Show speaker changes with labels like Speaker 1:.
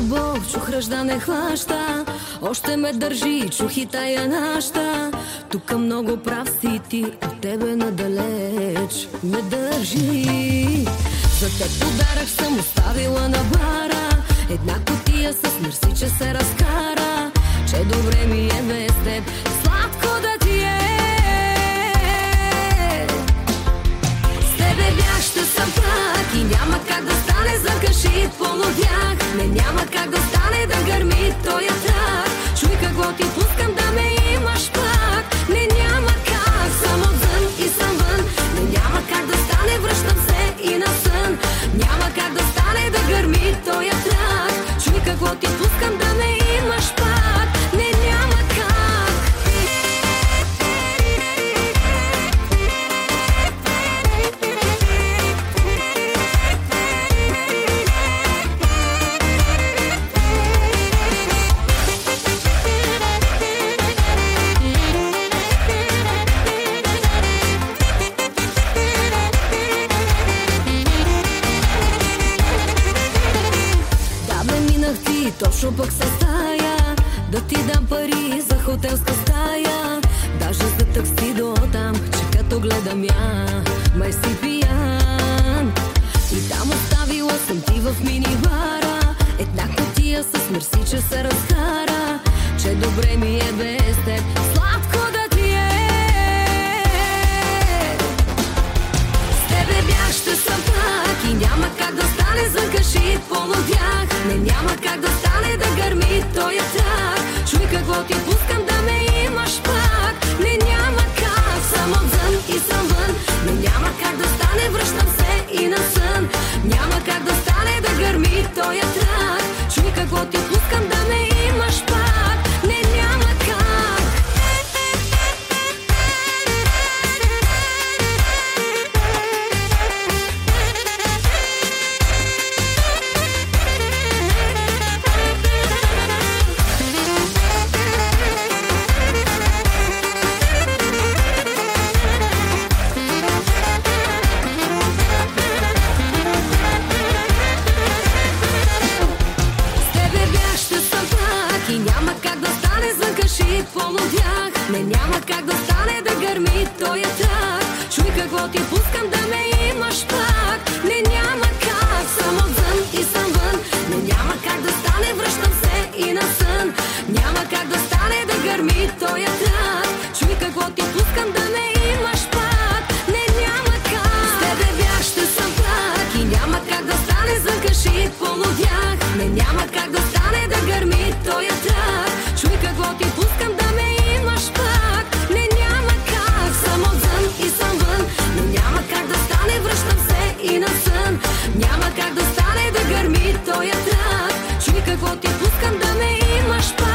Speaker 1: любов, чух ръждане хваща, още ме държи, чух и тая наща. Тук много прав си ти, от тебе надалеч ме държи. За теб подарък съм оставила на бара, една кутия с мерси, че се разкара, че добре ми е без теб, сладко да ти е. С тебе бях, ще съм пак и няма как да стане, закаши полудях. Не, няма как да стане да гърми тоя трак. Чуй какво ти пускам, да ме имаш пак. Не, няма как, съм отвън и съм вън. Не, няма как да стане, връщам се и на сън. Няма как да стане да гърми тоя трак. Чуй какво ти пускам, да ме имаш пак. Не, няма как. Точно пък се стая да ти дам пари за хотелска стая, даже за такси до там, че като гледам я, май си пиян. И там оставила съм ти в минибара една кутия с мерси, че се разкара, че добре ми е без теб, сладко да ти е. С тебе бях, ще съм пак и няма как да стане, закаши полудях. Не, няма как да стане да гърми тоя трак. Чуй какво ти пускам, да ме имаш пак. Не, няма как, съм отвън и съм вън. Не, няма как да стане, връщам се и на сън. Няма как да стане да гърми тоя трак. Чуй какво ти пускам, да ме имаш пак. Не, няма как. Полудях. Не, няма как да стане да гърми тоя трак. Чуй какво ти пускам, да ме имаш пак. Не, няма как, съм отвън и съм вън. Не, няма как да стане, връщам се и на сън. Няма как да стане да гърми тоя трак. Чуй какво ти пускам, да ме имаш пак. Не, няма как. С тебе бях, ще съм пак и няма как да стане, закаши полудях. Не, няма как да стане да гърми тоя трак. Чуй какво ти пускам, да ме имаш пак. Не, няма как, съм отвън и съм вън. Но няма как да стане, връщам се и на сън. Няма как да стане да гърми тоя трак. Чуй какво ти пускам, да ме имаш пак.